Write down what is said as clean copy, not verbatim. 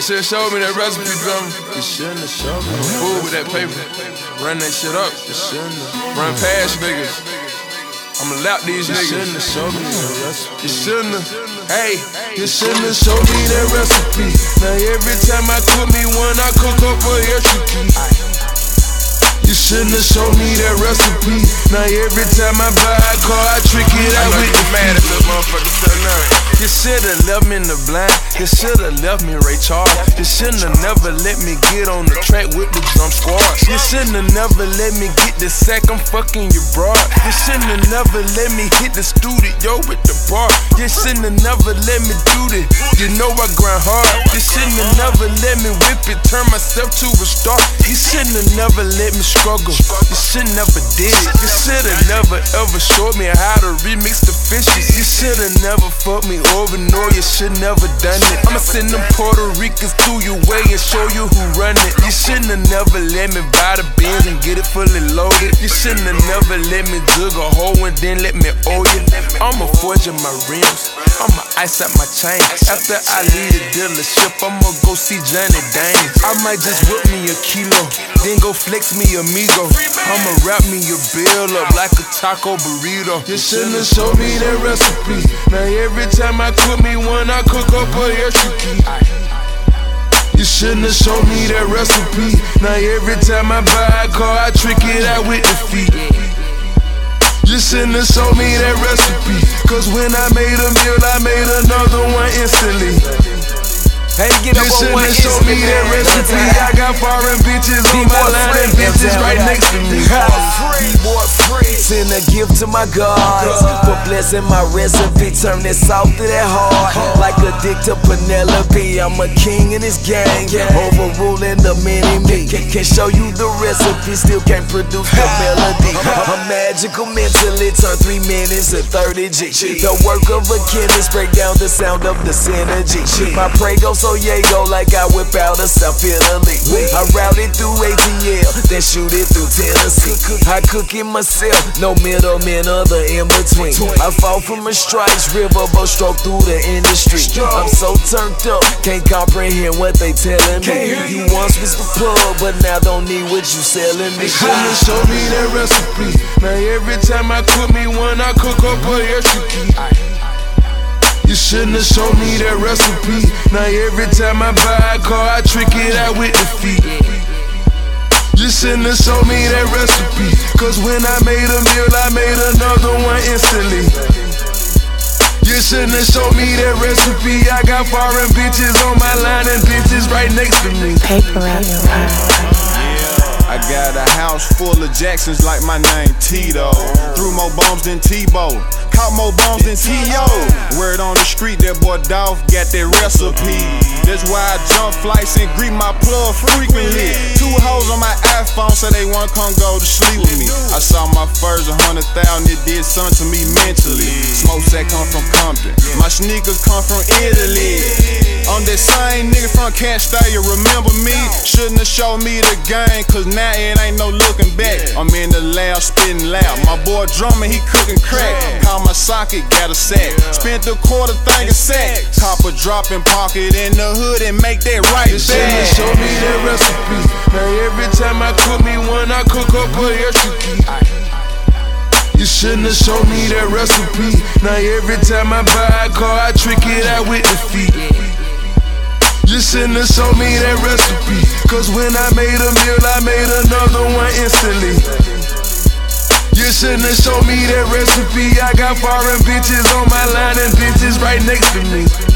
should've showed me that recipe, drum. You shouldn't have showed me. Fool with that paper. Run that shit up. You shouldn't have. Run past niggas. I'ma lap these niggas. You shouldn't have showed me that recipe. You shouldn't have. Hey, you shouldn't have showed me that recipe. Now every time I cook me one, I cook up a extra key. You shouldn't have showed me that recipe. Now every time I buy a car, I trick it out with the mad at the motherfucker. You should've left me in the blind. You should've left me Ray Charles. You shouldn't have never let me get on the track with the drum squad. You shouldn't have never let me get the sack. I'm fucking your broad. You shouldn't have never let me hit the studio with the bar. You shouldn't have never let me do this. You know I grind hard. You shouldn't have never let me whip it, turn myself to a star. You shouldn't have never let me struggle. You should've never did it. You should've never ever showed me how to remix the fishes. You should've never fucked me over, no, you should never done it. I'ma send them Puerto Ricans to your way and show you who run it. You shouldn't have never let me buy the Benz and get it fully loaded. You shouldn't have never let me jug a hole and then let me owe you. I'ma forge in my rims, I'ma ice out my chain. After I leave the dealership, I'ma go see Johnny Dane. I might just whip me a kilo, then go flex me amigo. I'ma wrap me your bill up like a taco burrito. You shouldn't have showed me that recipe. Now every time I cook me one, I cook up a extra key. You shouldn't have showed me that recipe. Now every time I buy a car, I trick it out with the feet. You shouldn't have showed me that recipe, cause when I made a meal, I made another one instantly. Hey, get up you on one shouldn't have showed me that recipe. I got foreign bitches on my line and bitches right next to me. Send a gift to my gods for blessing my recipe. Turn it soft to that hard, like a dick to Penelope. I'm a king in this game, overruling the mini-me. Can show you the recipe, still can't produce the melody. I'm magical mentally, turn 3 minutes to 30 G. The work of a chemist, break down the sound of the synergy. My prego so Yago like I whip out of South Italy. I route it through ATL, then shoot it through Tennessee. I cook it myself, no middlemen or the in-between. I fall from a stripes, riverboat stroke through the industry. I'm so turned up, can't comprehend what they telling me. You once was the plug, but now don't need what you selling me. You shouldn't have showed me that recipe. Now every time I cook me one, I cook up a extra key. You shouldn't have showed me that recipe. Now every time I buy a car, I trick it out with the feet. You shouldn't have showed me that recipe, cause when I made a meal, I made another one instantly. You shouldn't have showed me that recipe. I got foreign bitches on my line and bitches right next to me. Paper out your I got a house full of Jacksons like my name Tito. Threw more bombs than Tebow, caught more bombs than T.O. Word on the street, that boy Dolph got that recipe. That's why I jump flights and greet my plug frequently. 2 hoes on my iPhone, so they wanna come go to sleep with me. I saw my first 100,000, it did something to me mentally. Smoke sack come from Compton, my sneakers come from Italy. I'm that same nigga from Kent State, you remember me? Shouldn't have showed me the game, cause now it ain't no looking back. I'm in the lab, spitting loud. My boy drumming, he cooking crack. Call my socket, got a sack. Spent the quarter thing a sack. Cop a dropping pocket in the hood and make that right You shouldn't have back. showed me that recipe. Now every time I cook me one, I cook up a extra key. You shouldn't have showed me that recipe. Now every time I buy a car, I trick it out with the feet. You shouldn't have showed me that recipe, cause when I made a meal, I made another one instantly. You shouldn't have showed me that recipe. I got foreign bitches on my line and bitches right next to me.